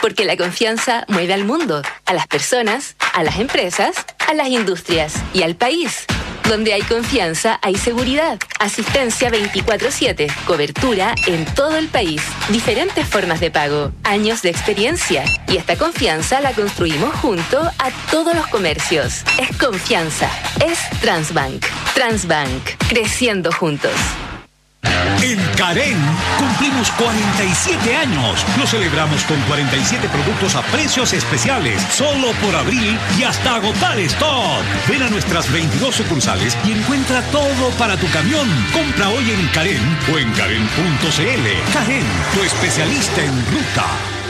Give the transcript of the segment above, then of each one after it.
Porque la confianza mueve al mundo, a las personas, a las empresas, a las industrias y al país. Donde hay confianza, hay seguridad. Asistencia 24/7. Cobertura en todo el país. Diferentes formas de pago. Años de experiencia. Y esta confianza la construimos junto a todos los comercios. Es confianza. Es Transbank. Transbank. Creciendo juntos. En Carén cumplimos 47 años. Lo celebramos con 47 productos a precios especiales, solo por abril y hasta agotar stock. Ven a nuestras 22 sucursales y encuentra todo para tu camión. Compra hoy en Carén o en carén.cl. Carén, tu especialista en ruta.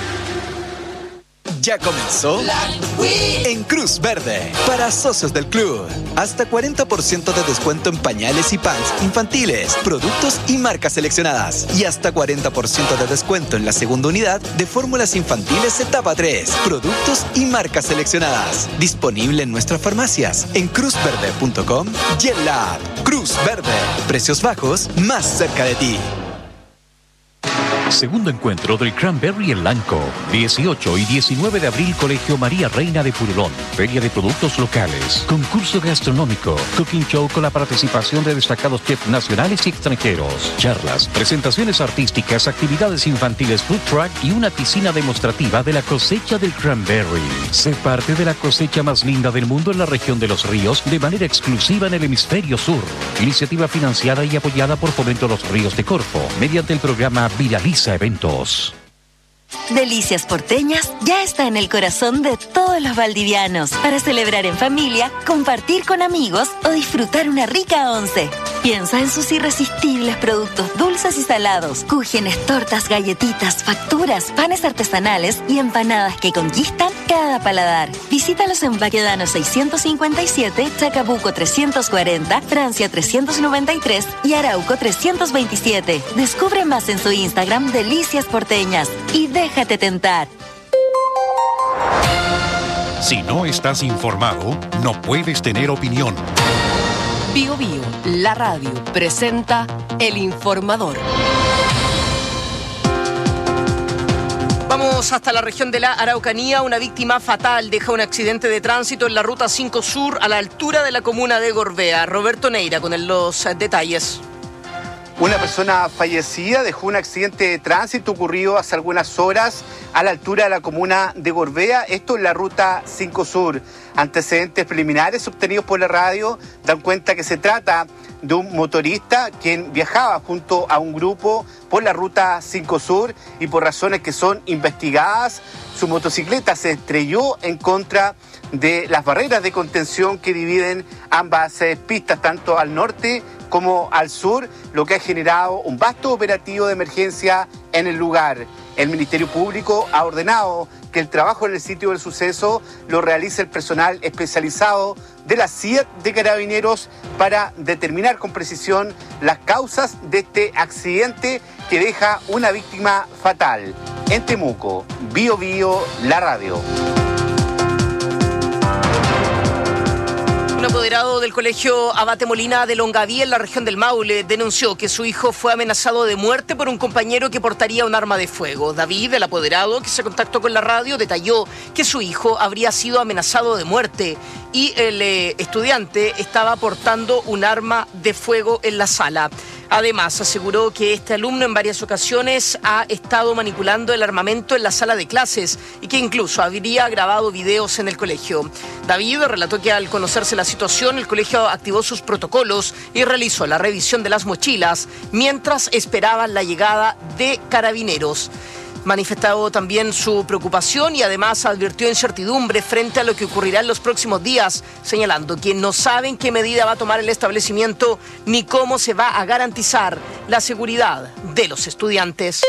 Ya comenzó en Cruz Verde para socios del club. Hasta 40% de descuento en pañales y pants infantiles, productos y marcas seleccionadas. Y hasta 40% de descuento en la segunda unidad de fórmulas infantiles etapa 3, productos y marcas seleccionadas. Disponible en nuestras farmacias, en cruzverde.com y en la app. Cruz Verde. Precios bajos más cerca de ti. Segundo encuentro del Cranberry en Lanco. 18 y 19 de abril, Colegio María Reina de Purulón. Feria de productos locales. Concurso gastronómico. Cooking show con la participación de destacados chefs nacionales y extranjeros. Charlas, presentaciones artísticas, actividades infantiles, food truck y una piscina demostrativa de la cosecha del Cranberry. Sé parte de la cosecha más linda del mundo en la región de Los Ríos de manera exclusiva en el hemisferio sur. Iniciativa financiada y apoyada por Fomento Los Ríos de Corfo mediante el programa Viraliza Eventos. Delicias Porteñas ya está en el corazón de todos los valdivianos para celebrar en familia, compartir con amigos o disfrutar una rica once. Piensa en sus irresistibles productos dulces y salados, cúgenes, tortas, galletitas, facturas, panes artesanales y empanadas que conquistan cada paladar. Visítalos en Baquedano 657, Chacabuco 340, Francia 393 y Arauco 327. Descubre más en su Instagram Delicias Porteñas y déjate tentar. Si no estás informado, no puedes tener opinión. Bio Bio, la radio, presenta El Informador. Vamos hasta la región de la Araucanía. Una víctima fatal deja un accidente de tránsito en la Ruta 5 Sur a la altura de la comuna de Gorbea. Roberto Neira con los detalles. Una persona fallecida dejó un accidente de tránsito ocurrido hace algunas horas a la altura de la comuna de Gorbea, esto en la Ruta 5 Sur. Antecedentes preliminares obtenidos por la radio dan cuenta que se trata de un motorista quien viajaba junto a un grupo por la Ruta 5 Sur y por razones que son investigadas, su motocicleta se estrelló en contra de las barreras de contención que dividen ambas pistas, tanto al norte como al sur, lo que ha generado un vasto operativo de emergencia en el lugar. El Ministerio Público ha ordenado que el trabajo en el sitio del suceso lo realice el personal especializado de la CIET de Carabineros para determinar con precisión las causas de este accidente que deja una víctima fatal. En Temuco, Bio Bio, la radio. Un apoderado del colegio Abate Molina de Longaví, en la región del Maule, denunció que su hijo fue amenazado de muerte por un compañero que portaría un arma de fuego. David, el apoderado que se contactó con la radio, detalló que su hijo habría sido amenazado de muerte y el estudiante estaba portando un arma de fuego en la sala. Además, aseguró que este alumno en varias ocasiones ha estado manipulando el armamento en la sala de clases y que incluso habría grabado videos en el colegio. David relató que al conocerse la situación, el colegio activó sus protocolos y realizó la revisión de las mochilas mientras esperaban la llegada de carabineros. Manifestado también su preocupación y además advirtió incertidumbre frente a lo que ocurrirá en los próximos días, señalando que no saben qué medida va a tomar el establecimiento ni cómo se va a garantizar la seguridad de los estudiantes.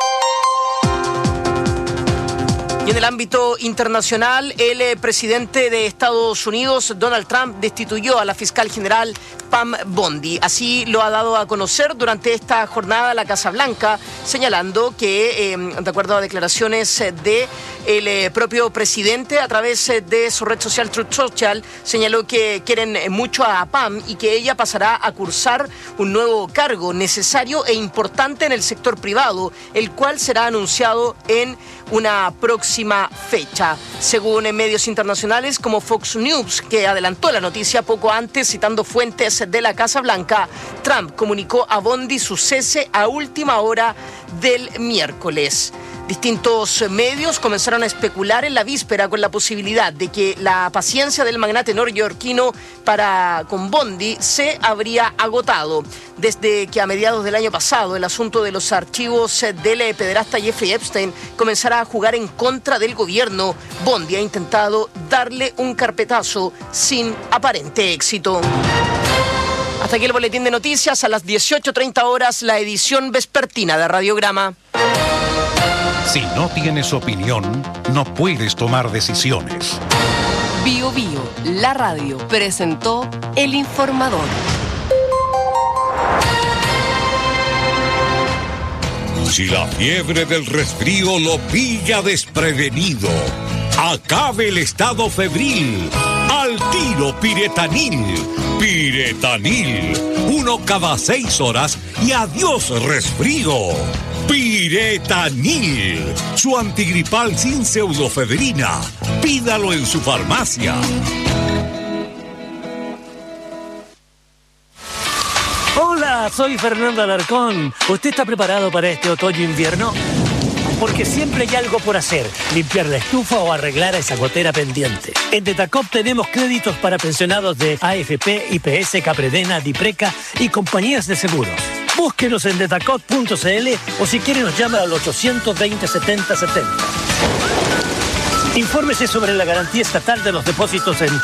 Y en el ámbito internacional, el presidente de Estados Unidos, Donald Trump, destituyó a la fiscal general Pam Bondi. Así lo ha dado a conocer durante esta jornada la Casa Blanca, señalando que, de acuerdo a declaraciones de El propio presidente, a través de su red social Truth Social, señaló que quieren mucho a Pam y que ella pasará a cursar un nuevo cargo necesario e importante en el sector privado, el cual será anunciado en una próxima fecha. Según medios internacionales como Fox News, que adelantó la noticia poco antes citando fuentes de la Casa Blanca, Trump comunicó a Bondi su cese a última hora del miércoles. Distintos medios comenzaron a especular en la víspera con la posibilidad de que la paciencia del magnate neoyorquino con Bondi se habría agotado. Desde que a mediados del año pasado el asunto de los archivos del pederasta Jeffrey Epstein comenzara a jugar en contra del gobierno, Bondi ha intentado darle un carpetazo sin aparente éxito. Hasta aquí el boletín de noticias. A las 18:30 horas, la edición vespertina de Radiograma. Si no tienes opinión, no puedes tomar decisiones. Bio Bio, la radio, presentó El Informador. Si la fiebre del resfrío lo pilla desprevenido, acabe el estado febril. Al tiro Piretanil. Piretanil. 1 cada 6 horas y adiós resfrío. Piretanil, su antigripal sin pseudofebrina. Pídalo en su farmacia. Hola, soy Fernando Alarcón. ¿Usted está preparado para este otoño-invierno? Porque siempre hay algo por hacer, limpiar la estufa o arreglar esa gotera pendiente. En Detacop tenemos créditos para pensionados de AFP, IPS, Capredena, Dipreca y compañías de seguros. Búsquenos en detacop.cl o si quiere nos llama al 820-7070. Infórmese sobre la garantía estatal de los depósitos en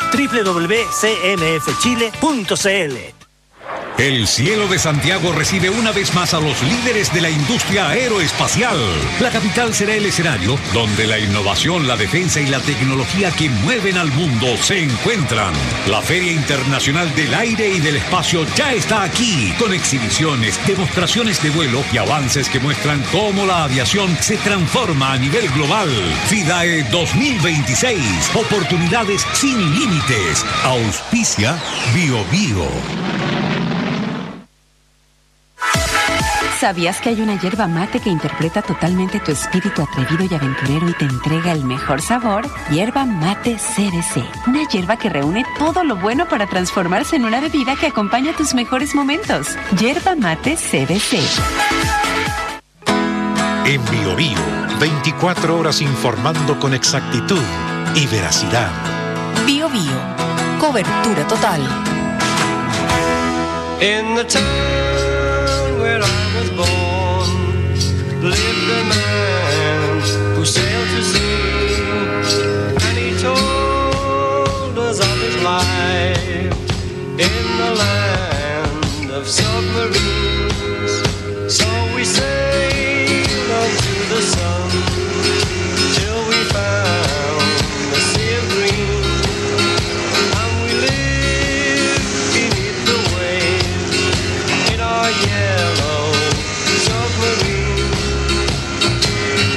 www.cmfchile.cl. El cielo de Santiago recibe una vez más a los líderes de la industria aeroespacial. La capital será el escenario donde la innovación, la defensa y la tecnología que mueven al mundo se encuentran. La Feria Internacional del Aire y del Espacio ya está aquí, con exhibiciones, demostraciones de vuelo y avances que muestran cómo la aviación se transforma a nivel global. FIDAE 2026, oportunidades sin límites. Auspicia Bio Bio. ¿Sabías que hay una yerba mate que interpreta totalmente tu espíritu atrevido y aventurero y te entrega el mejor sabor? Yerba mate CBC. Una yerba que reúne todo lo bueno para transformarse en una bebida que acompaña tus mejores momentos. Yerba mate CBC. En Bio Bio, 24 horas informando con exactitud y veracidad. Bio Bio, cobertura total. In the town where I was born lived a man who sailed to sea, and he told us of his life in the land of submarines. So we sailed unto the sun till we found the sea of green, and we lived beneath the waves in our yellow submarine.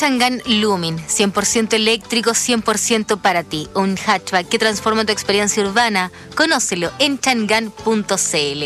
Chang'an Lumin, 100% eléctrico, 100% para ti. Un hatchback que transforma tu experiencia urbana. Conócelo en chang'an.cl.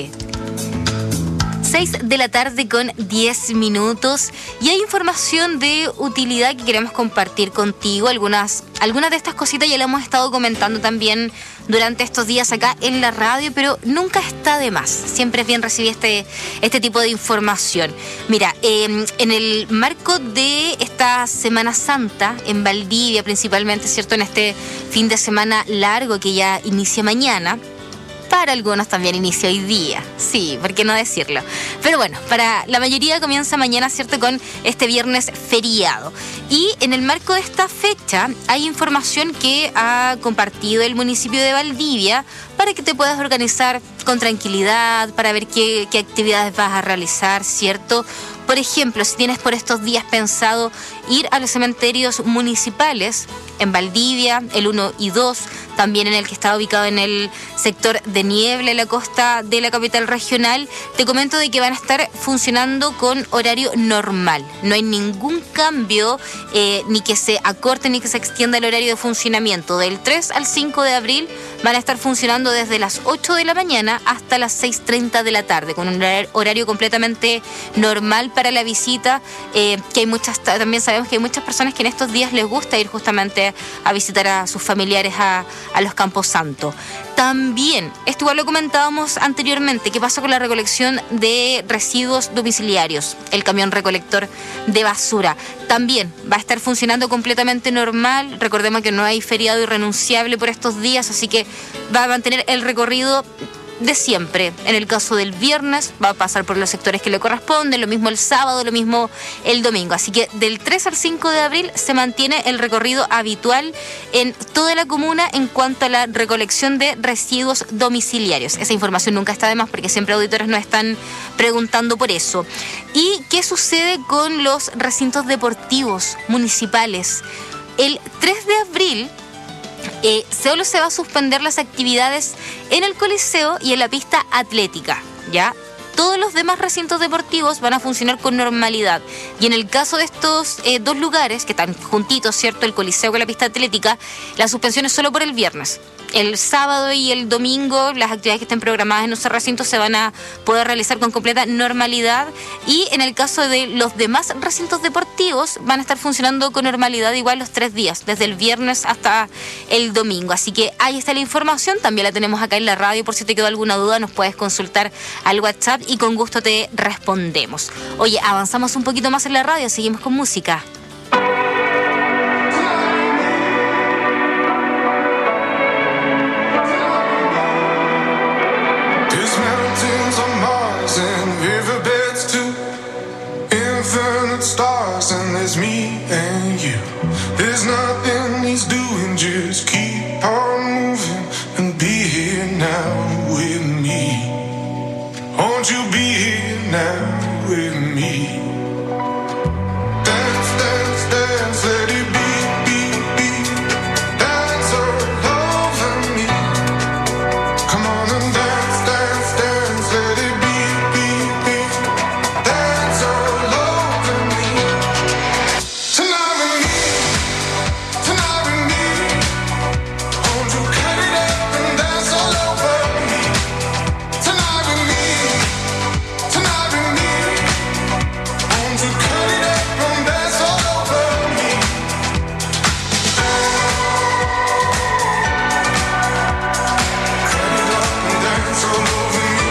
6 de la tarde con 10 minutos y hay información de utilidad que queremos compartir contigo. Algunas de estas cositas ya las hemos estado comentando también durante estos días acá en la radio, pero nunca está de más. Siempre es bien recibir este tipo de información. Mira, en el marco de esta Semana Santa, en Valdivia principalmente, ¿cierto? En este fin de semana largo que ya inicia mañana, para algunos también inicia hoy día, sí, ¿por qué no decirlo? Pero bueno, para la mayoría comienza mañana, ¿cierto?, con este viernes feriado. Y en el marco de esta fecha hay información que ha compartido el municipio de Valdivia para que te puedas organizar con tranquilidad, para ver qué actividades vas a realizar, ¿cierto? Por ejemplo, si tienes por estos días pensado ir a los cementerios municipales en Valdivia, el 1 y 2, también en el que está ubicado en el sector de Niebla, en la costa de la capital regional, te comento de que van a estar funcionando con horario normal. No hay ningún cambio, ni que se acorte ni que se extienda el horario de funcionamiento. Del 3 al 5 de abril van a estar funcionando desde las 8 de la mañana hasta las 6:30 de la tarde, con un horario completamente normal para la visita, que hay también sabemos que hay muchas personas que en estos días les gusta ir justamente a visitar a sus familiares a los Campos Santos. También, esto igual lo comentábamos anteriormente, ¿qué pasa con la recolección de residuos domiciliarios? El camión recolector de basura también va a estar funcionando completamente normal. Recordemos que no hay feriado irrenunciable por estos días, así que va a mantener el recorrido de siempre. En el caso del viernes va a pasar por los sectores que le corresponden, lo mismo el sábado, lo mismo el domingo. Así que del 3 al 5 de abril se mantiene el recorrido habitual en toda la comuna en cuanto a la recolección de residuos domiciliarios. Esa información nunca está de más porque siempre auditores nos están preguntando por eso. ¿Y qué sucede con los recintos deportivos municipales? El 3 de abril solo se va a suspender las actividades en el Coliseo y en la pista atlética, ¿ya? Todos los demás recintos deportivos van a funcionar con normalidad. Y en el caso de estos dos lugares, que están juntitos, ¿cierto?, el Coliseo con la pista atlética, la suspensión es solo por el viernes. El sábado y el domingo, las actividades que estén programadas en esos recintos se van a poder realizar con completa normalidad. Y en el caso de los demás recintos deportivos, van a estar funcionando con normalidad igual los 3 días, desde el viernes hasta el domingo. Así que ahí está la información, también la tenemos acá en la radio. Por si te quedó alguna duda, nos puedes consultar al WhatsApp y con gusto te respondemos. Oye, avanzamos un poquito más en la radio, seguimos con música. Stars and there's me and you. There's nothing he's doing, just keep on moving and be here now with me. Won't you be here now with me? Dance, dance, dance, let it be, be, be. Dance all over me. Come on and dance, dance, dance, let it be, be, be. Dance all over me. Tonight with me, tonight with me. Won't you cut it up and dance all over me? Tonight with me, tonight with me. Won't you cut it up and dance all over me? Cut it up and dance all over me.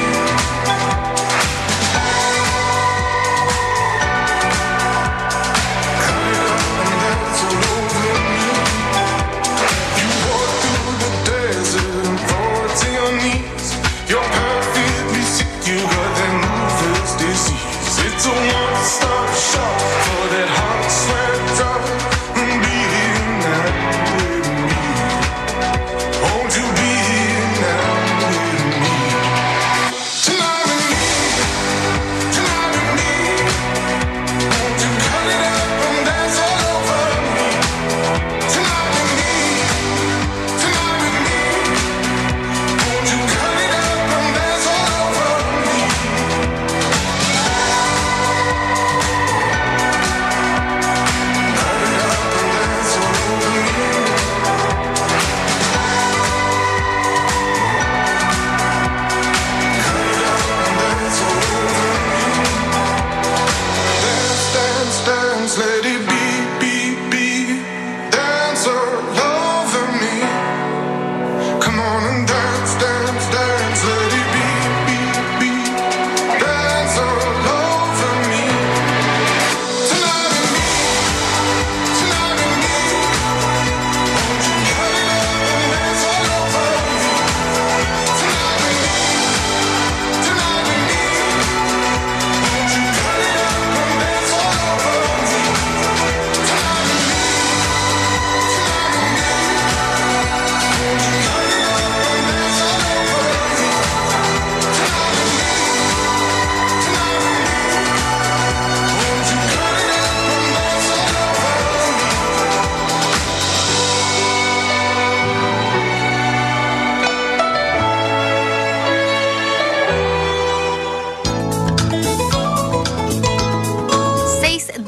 Cut it up and dance all over me. You walk through the desert and fall to your knees. You're perfectly sick, you got that mover's disease. It's a one-stop shop for that hot sweat drop. And be here now with me. Won't you be here now with me? Tonight with me, tonight with me. Won't you cut it up and dance all over me? Tonight with me, tonight with me. Won't you cut it up and dance all over me?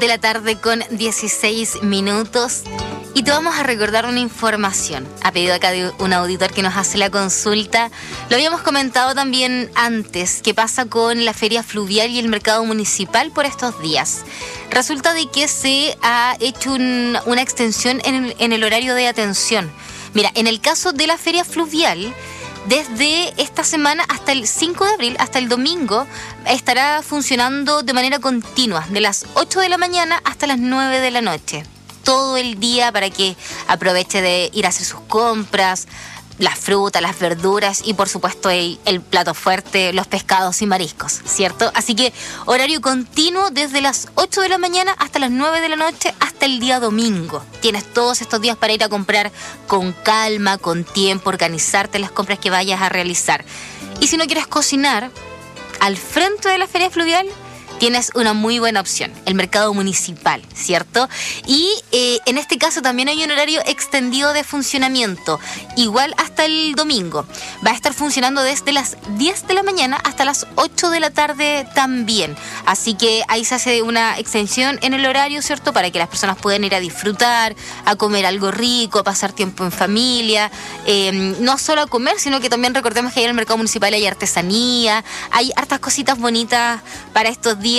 la tarde con 16 minutos. Y te vamos a recordar una información. A pedido acá de un auditor que nos hace la consulta. Lo habíamos comentado también antes. ¿Qué pasa con la feria fluvial y el mercado municipal por estos días? Resulta de que se ha hecho una extensión en el horario de atención. Mira, en el caso de la feria fluvial, desde esta semana hasta el 5 de abril, hasta el domingo, estará funcionando de manera continua, de las 8 de la mañana hasta las 9 de la noche. Todo el día para que aproveche de ir a hacer sus compras, las frutas, las verduras y por supuesto el plato fuerte, los pescados y mariscos, ¿cierto? Así que horario continuo desde las 8 de la mañana hasta las 9 de la noche hasta el día domingo. Tienes todos estos días para ir a comprar con calma, con tiempo, organizarte las compras que vayas a realizar. Y si no quieres cocinar, al frente de la feria fluvial tienes una muy buena opción, el mercado municipal, ¿cierto? Y en este caso también hay un horario extendido de funcionamiento, igual hasta el domingo. Va a estar funcionando desde las 10 de la mañana hasta las 8 de la tarde también. Así que ahí se hace una extensión en el horario, ¿cierto? Para que las personas puedan ir a disfrutar, a comer algo rico, a pasar tiempo en familia. No solo a comer, sino que también recordemos que ahí en el mercado municipal hay artesanía, hay hartas cositas bonitas para estos días,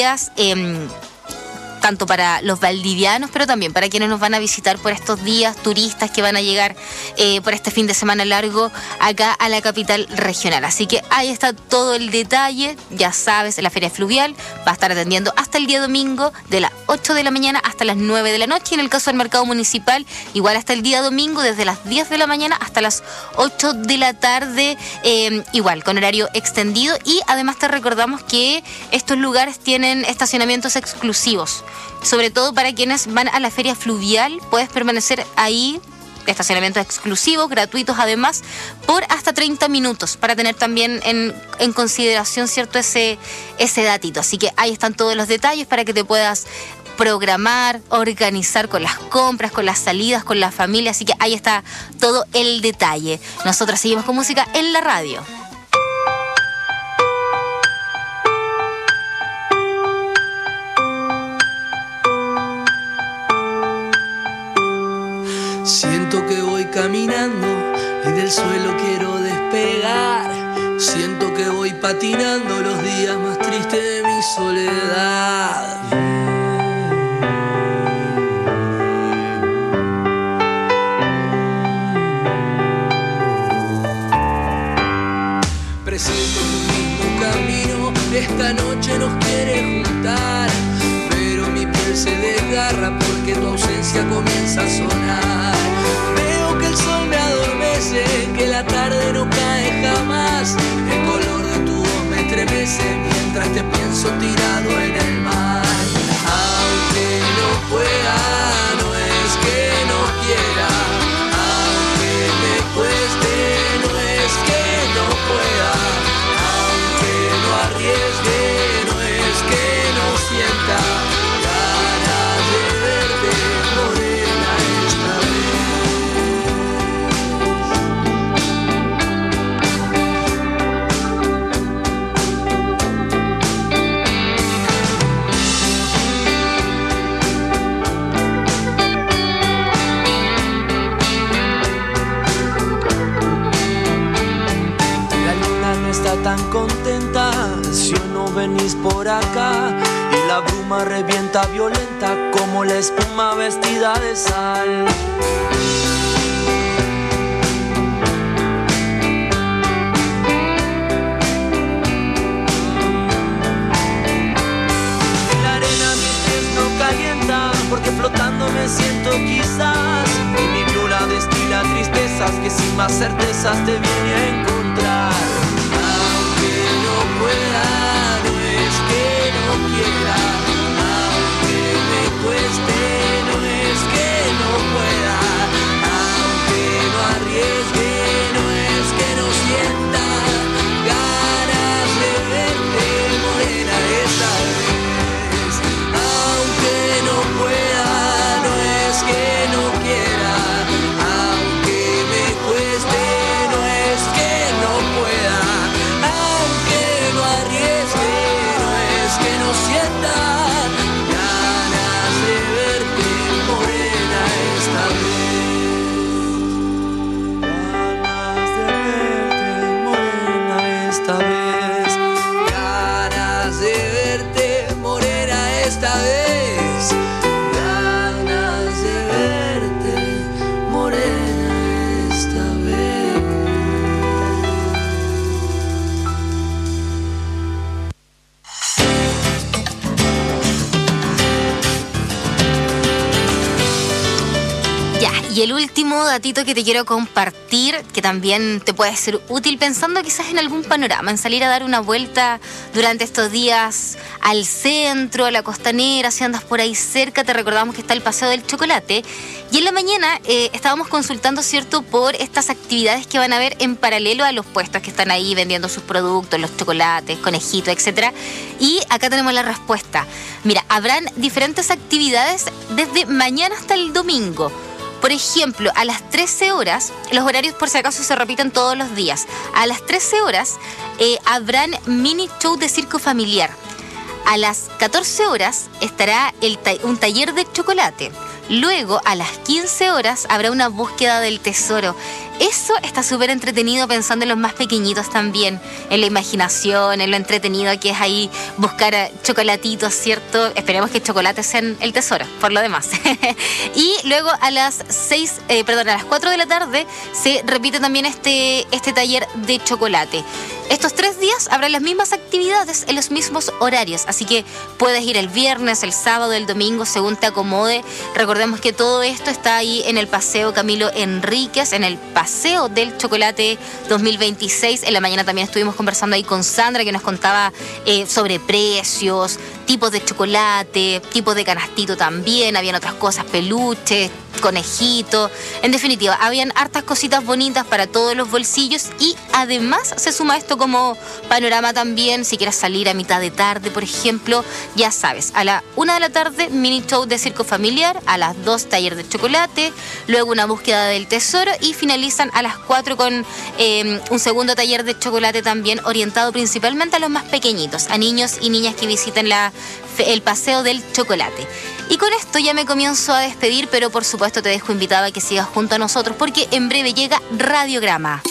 tanto para los valdivianos, pero también para quienes nos van a visitar por estos días, turistas que van a llegar por este fin de semana largo acá a la capital regional. Así que ahí está todo el detalle. Ya sabes, la feria fluvial va a estar atendiendo hasta el día domingo de las 8 de la mañana hasta las 9 de la noche. Y en el caso del mercado municipal, igual hasta el día domingo desde las 10 de la mañana hasta las 8 de la tarde, igual con horario extendido. Y además te recordamos que estos lugares tienen estacionamientos exclusivos. Sobre todo para quienes van a la feria fluvial, puedes permanecer ahí, estacionamientos exclusivos, gratuitos además, por hasta 30 minutos, para tener también en consideración, ¿cierto?, ese datito. Así que ahí están todos los detalles para que te puedas programar, organizar con las compras, con las salidas, con la familia. Así que ahí está todo el detalle. Nosotros seguimos con música en la radio. Siento que voy caminando y del suelo quiero despegar. Siento que voy patinando los días más tristes de mi soledad. Presiento que un mismo camino esta noche nos quiere juntar, pero mi piel se desgarra porque tu ausencia comienza a sonar. Veo que el sol me adormece, que la tarde no cae jamás. El color de tu voz me estremece mientras te pienso tirado en el mar. Aunque no pueda, no es que no quiera. Aunque me cueste, no es que no pueda. Aunque no arriesgue, no es que no sienta ganas de verte morena esta vez. La luna no está tan contenta si hoy no venís por acá, y la bruma revienta violenta como la espuma vestida de sal. En la arena mis pies no calientan porque flotando me siento quizás, y mi viola destila tristezas que sin más certezas te viene a encontrar. Aunque no pueda, no es que no quiera. Aunque me cueste, no es que no pueda. Aunque no arriesgue, no es que no sienta ganas de verte morena esta vez. Aunque no pueda, no es que no quiera. Aunque me cueste, no es que no pueda. Y el último datito que te quiero compartir, que también te puede ser útil pensando quizás en algún panorama, en salir a dar una vuelta durante estos días al centro, a la costanera, si andas por ahí cerca, te recordamos que está el Paseo del Chocolate. Y en la mañana estábamos consultando, ¿cierto?, por estas actividades que van a haber en paralelo a los puestos que están ahí vendiendo sus productos, los chocolates, conejitos, etcétera. Y acá tenemos la respuesta. Mira, habrán diferentes actividades desde mañana hasta el domingo. Por ejemplo, a las 13 horas, los horarios por si acaso se repiten todos los días. A las 13 horas habrán mini show de circo familiar. A las 14 horas estará un taller de chocolate. Luego, a las 15 horas, habrá una búsqueda del tesoro. Eso está súper entretenido, pensando en los más pequeñitos también, en la imaginación, en lo entretenido que es ahí buscar chocolatitos, ¿cierto? Esperemos que chocolates sean el tesoro, por lo demás. Y luego a las 4 de la tarde se repite también este taller de chocolate. Estos 3 días habrá las mismas actividades en los mismos horarios, así que puedes ir el viernes, el sábado, el domingo, según te acomode. Recordemos que todo esto está ahí en el Paseo Camilo Enríquez, en el Paseo del Chocolate 2026. En la mañana también estuvimos conversando ahí con Sandra, que nos contaba sobre precios, tipos de chocolate, tipos de canastito también. Habían otras cosas, peluches, conejito. En definitiva, habían hartas cositas bonitas para todos los bolsillos, y además se suma esto como panorama también. Si quieres salir a mitad de tarde, por ejemplo, ya sabes, a la 1 de la tarde mini show de circo familiar, a las 2 taller de chocolate, luego una búsqueda del tesoro, y finalizan a las 4 con un segundo taller de chocolate también orientado principalmente a los más pequeñitos, a niños y niñas que visiten el Paseo del Chocolate. Y con esto ya me comienzo a despedir, pero por supuesto te dejo invitada a que sigas junto a nosotros, porque en breve llega Radiograma.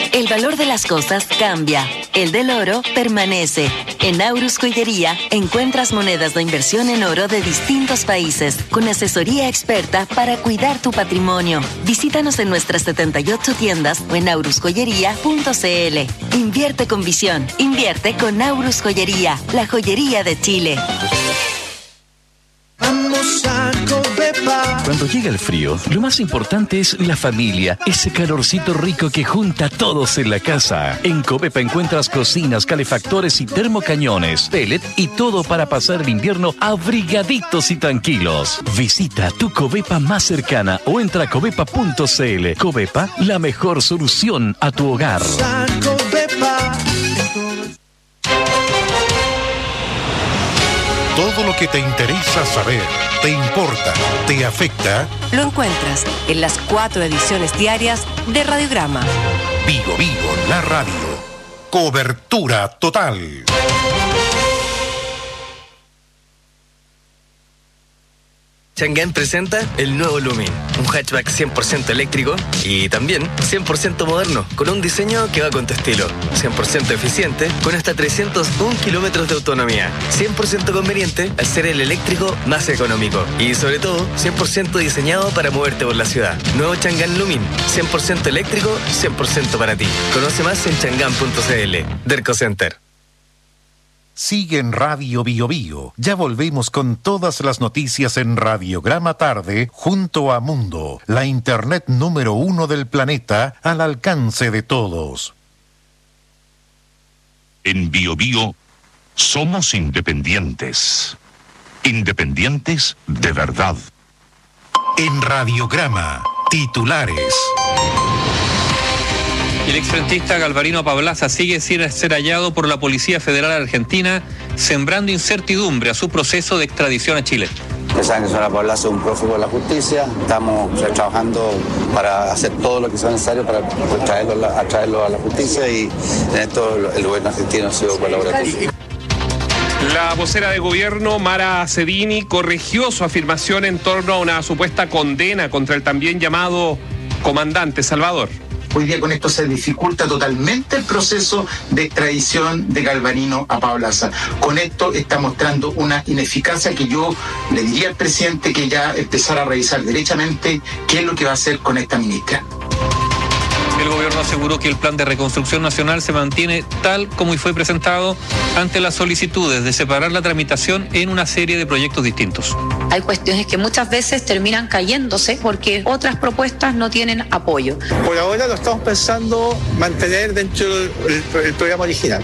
El valor de las cosas cambia. El del oro permanece. En Aurus Joyería encuentras monedas de inversión en oro de distintos países, con asesoría experta para cuidar tu patrimonio. Visítanos en nuestras 78 tiendas o en aurusjoyería.cl. Invierte con visión. Invierte con Aurus Joyería, la joyería de Chile. Vamos a Covepa. Cuando llega el frío, lo más importante es la familia, ese calorcito rico que junta a todos en la casa. En Covepa encuentras cocinas, calefactores y termocañones, pellet y todo para pasar el invierno abrigaditos y tranquilos. Visita tu Covepa más cercana o entra a covepa.cl. Covepa, la mejor solución a tu hogar. Todo lo que te interesa saber, te importa, te afecta. Lo encuentras en las 4 ediciones diarias de Radiograma. Vigo, la radio. Cobertura total. Chang'an presenta el nuevo Lumin, un hatchback 100% eléctrico y también 100% moderno, con un diseño que va con tu estilo. 100% eficiente, con hasta 301 kilómetros de autonomía. 100% conveniente al ser el eléctrico más económico. Y sobre todo, 100% diseñado para moverte por la ciudad. Nuevo Chang'an Lumin, 100% eléctrico, 100% para ti. Conoce más en chang'an.cl. Derco Center. Sigue en Radio Bio Bio. Ya volvemos con todas las noticias en Radiograma Tarde junto a Mundo, la internet número 1 del planeta al alcance de todos. En Bio Bio somos independientes. Independientes de verdad. En Radiograma, titulares. El exfrentista Galvarino Pablaza sigue sin ser hallado por la Policía Federal Argentina, sembrando incertidumbre a su proceso de extradición a Chile. Ustedes saben que señora Pablaza es un prófugo de la justicia. Estamos trabajando para hacer todo lo que sea necesario para traerlo a la justicia y en esto el gobierno argentino ha sido colaborativo. La vocera de gobierno, Mara Cedini, corrigió su afirmación en torno a una supuesta condena contra el también llamado comandante Salvador. Hoy día con esto se dificulta totalmente el proceso de extradición de Galvarino a Pablaza. Con esto está mostrando una ineficacia que yo le diría al presidente que ya empezara a revisar derechamente qué es lo que va a hacer con esta ministra. El gobierno aseguró que el plan de reconstrucción nacional se mantiene tal como fue presentado ante las solicitudes de separar la tramitación en una serie de proyectos distintos. Hay cuestiones que muchas veces terminan cayéndose porque otras propuestas no tienen apoyo. Por ahora lo estamos pensando mantener dentro del programa original.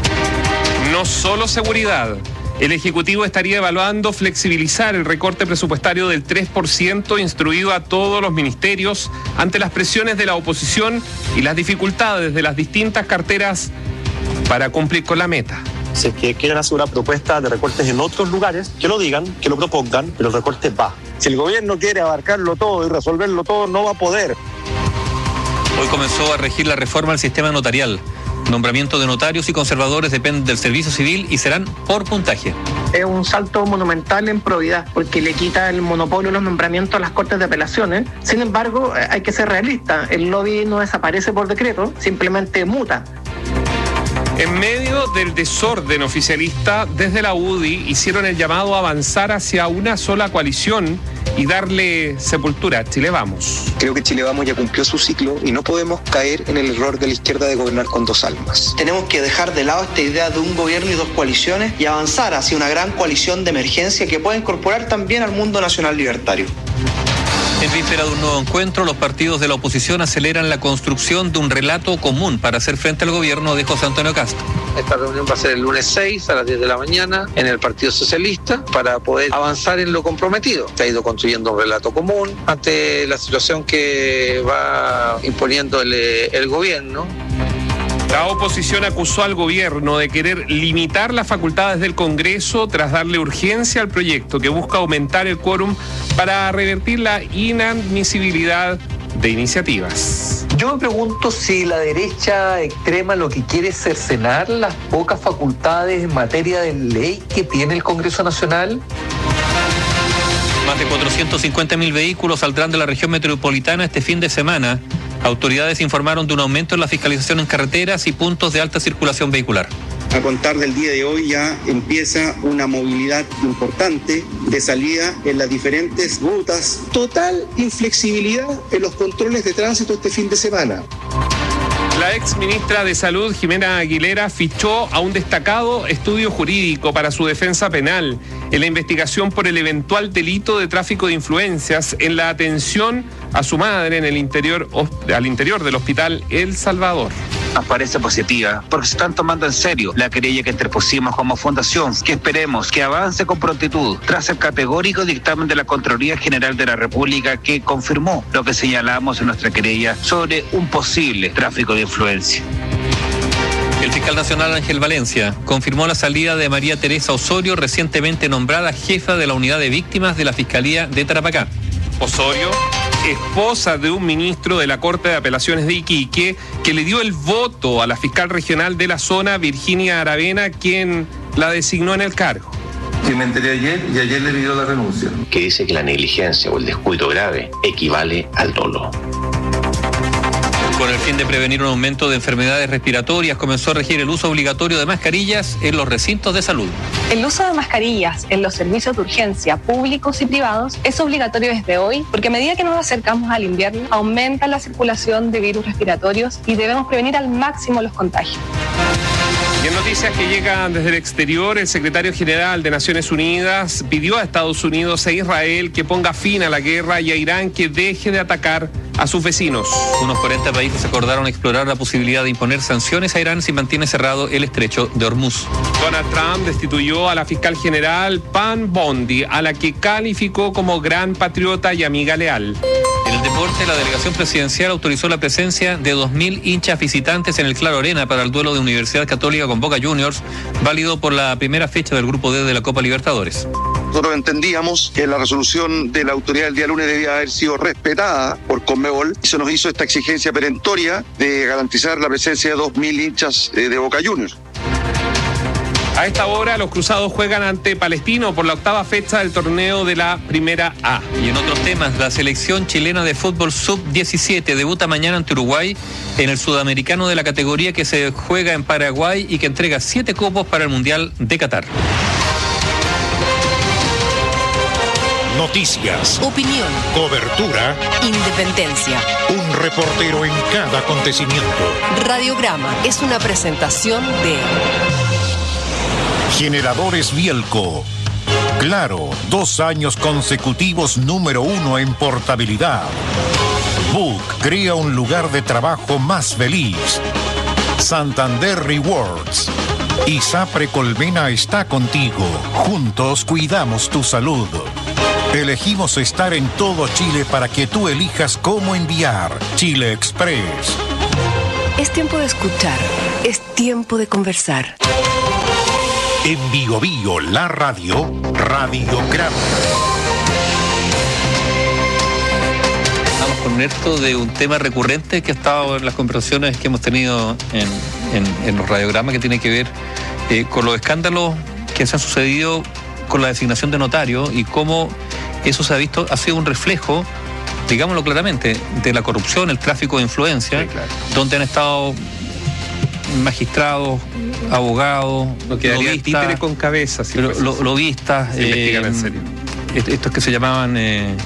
No solo seguridad. El Ejecutivo estaría evaluando flexibilizar el recorte presupuestario del 3% instruido a todos los ministerios ante las presiones de la oposición y las dificultades de las distintas carteras para cumplir con la meta. Si es que quieren hacer una propuesta de recortes en otros lugares, que lo digan, que lo propongan, pero el recorte va. Si el gobierno quiere abarcarlo todo y resolverlo todo, no va a poder. Hoy comenzó a regir la reforma al sistema notarial. Nombramiento de notarios y conservadores dependen del servicio civil y serán por puntaje. Es un salto monumental en probidad porque le quita el monopolio de los nombramientos a las Cortes de Apelaciones. Sin embargo, hay que ser realista. El lobby no desaparece por decreto, simplemente muta. En medio del desorden oficialista, desde la UDI hicieron el llamado a avanzar hacia una sola coalición y darle sepultura a Chile Vamos. Creo que Chile Vamos ya cumplió su ciclo y no podemos caer en el error de la izquierda de gobernar con dos almas. Tenemos que dejar de lado esta idea de un gobierno y dos coaliciones y avanzar hacia una gran coalición de emergencia que pueda incorporar también al mundo nacional libertario. En víspera de un nuevo encuentro, los partidos de la oposición aceleran la construcción de un relato común para hacer frente al gobierno de José Antonio Kast. Esta reunión va a ser el lunes 6 a las 10 de la mañana en el Partido Socialista para poder avanzar en lo comprometido. Se ha ido construyendo un relato común ante la situación que va imponiendo el gobierno. La oposición acusó al gobierno de querer limitar las facultades del Congreso tras darle urgencia al proyecto que busca aumentar el quórum para revertir la inadmisibilidad de iniciativas. Yo me pregunto si la derecha extrema lo que quiere es cercenar las pocas facultades en materia de ley que tiene el Congreso Nacional. Más de 450.000 vehículos saldrán de la región metropolitana este fin de semana Autoridades informaron de un aumento en la fiscalización en carreteras y puntos de alta circulación vehicular. A contar del día de hoy ya empieza una movilidad importante de salida en las diferentes rutas. Total inflexibilidad en los controles de tránsito este fin de semana. La ex ministra de Salud, Jimena Aguilera, fichó a un destacado estudio jurídico para su defensa penal en la investigación por el eventual delito de tráfico de influencias en la atención a su madre en el interior, al interior del hospital El Salvador. Nos parece positiva porque se están tomando en serio la querella que interpusimos como fundación, que esperemos que avance con prontitud tras el categórico dictamen de la Contraloría General de la República que confirmó lo que señalamos en nuestra querella sobre un posible tráfico de influencia. El fiscal nacional Ángel Valencia confirmó la salida de María Teresa Osorio, recientemente nombrada jefa de la unidad de víctimas de la Fiscalía de Tarapacá. Osorio, esposa de un ministro de la Corte de Apelaciones de Iquique, que le dio el voto a la fiscal regional de la zona, Virginia Aravena, quien la designó en el cargo. Que me enteré ayer y ayer le pidió la renuncia. Que dice que la negligencia o el descuido grave equivale al dolo. Con el fin de prevenir un aumento de enfermedades respiratorias, comenzó a regir el uso obligatorio de mascarillas en los recintos de salud. El uso de mascarillas en los servicios de urgencia públicos y privados es obligatorio desde hoy, porque a medida que nos acercamos al invierno, aumenta la circulación de virus respiratorios y debemos prevenir al máximo los contagios. Y en noticias que llegan desde el exterior, el secretario general de Naciones Unidas pidió a Estados Unidos e Israel que ponga fin a la guerra y a Irán que deje de atacar a sus vecinos. Unos 40 países acordaron explorar la posibilidad de imponer sanciones a Irán si mantiene cerrado el estrecho de Hormuz. Donald Trump destituyó a la fiscal general Pam Bondi, a la que calificó como gran patriota y amiga leal. En el deporte, la delegación presidencial autorizó la presencia de 2.000 hinchas visitantes en el Claro Arena para el duelo de Universidad Católica con Boca Juniors, válido por la primera fecha del Grupo D de la Copa Libertadores. Nosotros entendíamos que la resolución de la autoridad del día lunes debía haber sido respetada por Conmebol y se nos hizo esta exigencia perentoria de garantizar la presencia de 2.000 hinchas de Boca Juniors. A esta hora los cruzados juegan ante Palestino por la 8ª fecha del torneo de la Primera A. Y en otros temas, la selección chilena de fútbol sub-17 debuta mañana ante Uruguay en el sudamericano de la categoría que se juega en Paraguay y que entrega 7 cupos para el Mundial de Qatar. Noticias, opinión, cobertura, independencia. Un reportero en cada acontecimiento. Radiograma es una presentación de Generadores Bielco. Claro, 2 años consecutivos número 1 en portabilidad. Book crea un lugar de trabajo más feliz. Santander Rewards. ISAPRE Colmena está contigo. Juntos cuidamos tu salud. Elegimos estar en todo Chile para que tú elijas cómo enviar. Chile Express. Es tiempo de escuchar. Es tiempo de conversar. En Bio Bio, la radio, Radiograma. Vamos con esto de un tema recurrente que ha estado en las conversaciones que hemos tenido en los radiogramas, que tiene que ver con los escándalos que se han sucedido con la designación de notario y cómo eso se ha visto, ha sido un reflejo, digámoslo claramente, de la corrupción, el tráfico de influencia, sí, claro, donde han estado magistrados, abogados, títere con cabeza, si lobistas, investigan en serio. Estos que se llamaban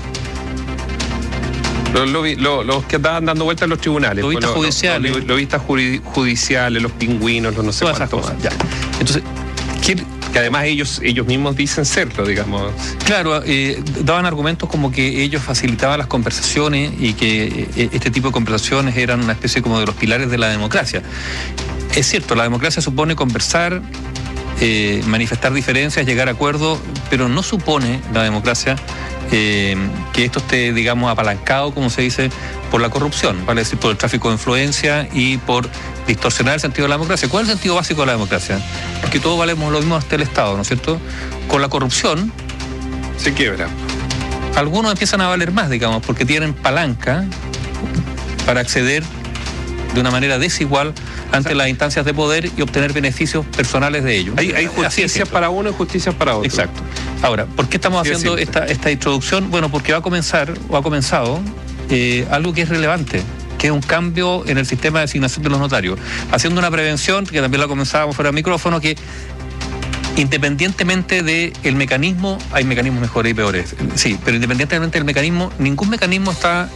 los que andaban dando vueltas en los tribunales, lobistas judiciales, lobistas judiciales, los pingüinos, los no sé cuántos más. Ya. Entonces, que además ellos mismos dicen serlo, digamos. Claro, daban argumentos como que ellos facilitaban las conversaciones y que este tipo de conversaciones eran una especie como de los pilares de la democracia. Es cierto, la democracia supone conversar, manifestar diferencias, llegar a acuerdos, pero no supone la democracia que esto esté, digamos, apalancado, como se dice, por la corrupción, vale decir, por el tráfico de influencia y por distorsionar el sentido de la democracia. ¿Cuál es el sentido básico de la democracia? Que todos valemos lo mismo hasta el Estado, ¿no es cierto? Con la corrupción se quiebra. Algunos empiezan a valer más, digamos, porque tienen palanca para acceder de una manera desigual ante las instancias de poder y obtener beneficios personales de ellos. Hay justicia para uno y justicia para otro. Exacto. Ahora, ¿por qué estamos haciendo esta introducción? Bueno, porque va a comenzar, o ha comenzado, algo que es relevante que es un cambio en el sistema de designación de los notarios, haciendo una prevención, que también la comenzábamos fuera de micrófono, que independientemente del mecanismo, hay mecanismos mejores y peores, sí, pero independientemente del mecanismo, ningún mecanismo está,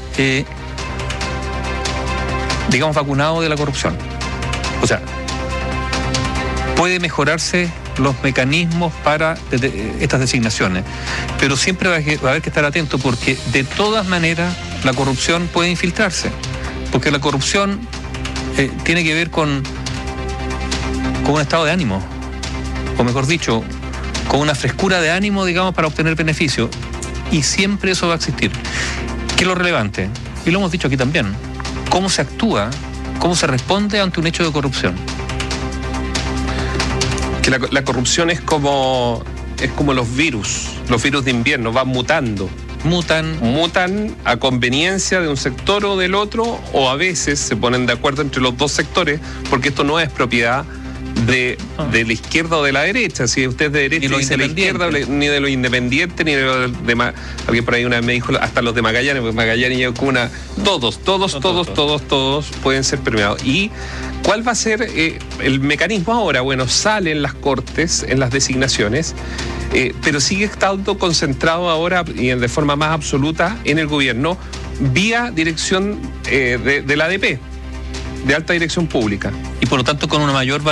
digamos, vacunado de la corrupción. O sea, puede mejorarse los mecanismos para estas designaciones, pero siempre va a haber que estar atento, porque de todas maneras la corrupción puede infiltrarse, porque la corrupción tiene que ver con un estado de ánimo, o mejor dicho, con una frescura de ánimo, digamos, para obtener beneficio, y siempre eso va a existir. ¿Qué es lo relevante? Y lo hemos dicho aquí también: cómo se actúa, cómo se responde ante un hecho de corrupción. Que la corrupción es como los virus de invierno, van mutando. Mutan a conveniencia de un sector o del otro, o a veces se ponen de acuerdo entre los dos sectores, porque esto no es propiedad de la izquierda o de la derecha. Si usted es de derecha, dice la izquierda, ni de los independientes, ni de los demás. Alguien por ahí una vez me dijo, hasta los de Magallanes, porque Magallanes llegó con una... Todos pueden ser premiados. ¿Y cuál va a ser el mecanismo ahora? Bueno, salen las Cortes en las designaciones, pero sigue estando concentrado ahora y de forma más absoluta en el gobierno, vía dirección de la ADP, de alta dirección pública. Y por lo tanto con una mayor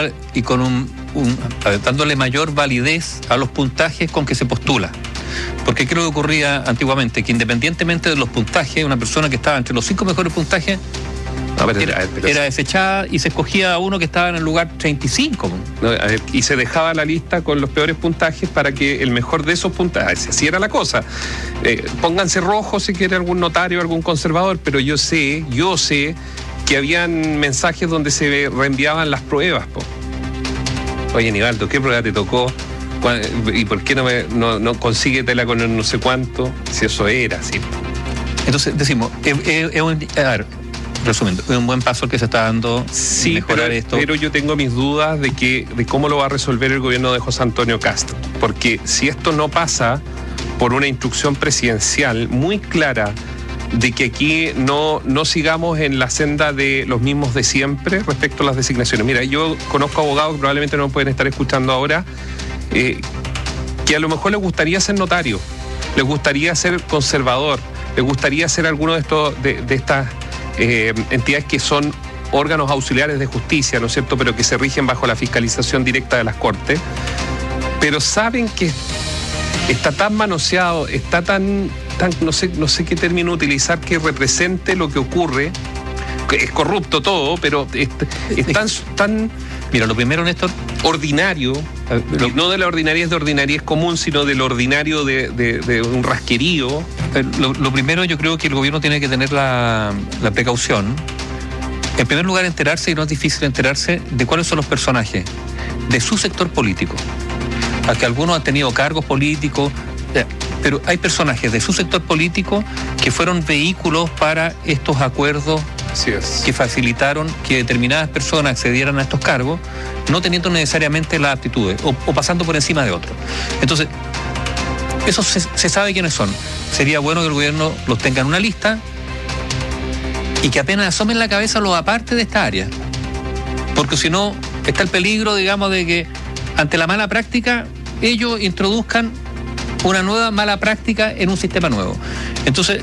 dándole mayor validez a los puntajes con que se postula. Porque ¿qué es lo que ocurría antiguamente? Que independientemente de los puntajes, una persona que estaba entre los 5 mejores puntajes era desechada y se escogía a uno que estaba en el lugar 35. Y se dejaba la lista con los peores puntajes para que el mejor de esos puntajes, así era la cosa. Pónganse rojos si quiere algún notario, algún conservador, pero yo sé que habían mensajes donde se reenviaban las pruebas. Oye, Nivaldo, ¿qué prueba te tocó? ¿Y por qué no consigue tela con el no sé cuánto? Si eso era así. Entonces decimos, resumiendo, es un buen paso el que se está dando, sí, mejorar esto. Pero yo tengo mis dudas de cómo lo va a resolver el gobierno de José Antonio Cast. Porque si esto no pasa por una instrucción presidencial muy clara de que aquí no sigamos en la senda de los mismos de siempre respecto a las designaciones. Mira, yo conozco abogados que probablemente no pueden estar escuchando ahora, que a lo mejor les gustaría ser notario, les gustaría ser conservador, les gustaría ser alguno de estas entidades que son órganos auxiliares de justicia, ¿no es cierto?, pero que se rigen bajo la fiscalización directa de las Cortes, pero saben que está tan manoseado, está tan no sé qué término utilizar que represente lo que ocurre. Es corrupto todo, pero es tan... Mira, lo primero, Néstor, ordinario, no de la ordinariez de ordinariez común, sino del ordinario de un rasquerío. Lo primero, yo creo que el gobierno tiene que tener la precaución, en primer lugar, enterarse, y no es difícil enterarse, de cuáles son los personajes de su sector político. A que algunos han tenido cargos políticos, pero hay personajes de su sector político que fueron vehículos para estos acuerdos que facilitaron que determinadas personas accedieran a estos cargos, no teniendo necesariamente las aptitudes o pasando por encima de otros. Entonces, eso se sabe quiénes son. Sería bueno que el gobierno los tenga en una lista y que apenas asomen la cabeza los aparte de esta área. Porque si no, está el peligro, digamos, de que ante la mala práctica ellos introduzcan una nueva mala práctica en un sistema nuevo. Entonces,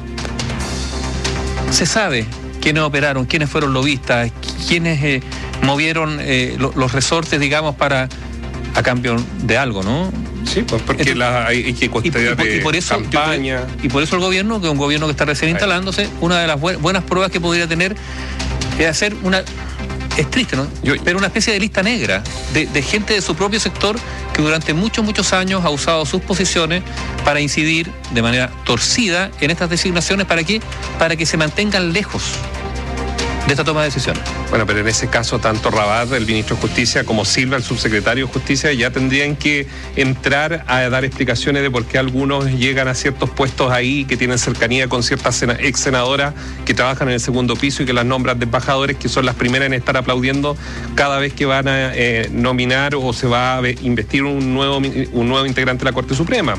se sabe quiénes operaron, quiénes fueron lobistas, quiénes movieron los resortes, digamos, a cambio de algo, ¿no? Sí, pues porque hay que costar campaña. Y por eso el gobierno, que es un gobierno que está recién instalándose, una de las buenas pruebas que podría tener es hacer una... Es triste, ¿no? Pero una especie de lista negra de gente de su propio sector que durante muchos años ha usado sus posiciones para incidir de manera torcida en estas designaciones. ¿Para qué? Para que se mantengan lejos de esta toma de decisiones. Bueno, pero en ese caso, tanto Rabat, el ministro de Justicia, como Silva, el subsecretario de Justicia, ya tendrían que entrar a dar explicaciones de por qué algunos llegan a ciertos puestos ahí que tienen cercanía con ciertas ex senadoras que trabajan en el segundo piso y que las nombran de embajadores, que son las primeras en estar aplaudiendo cada vez que van a nominar o se va a investir un nuevo integrante de la Corte Suprema.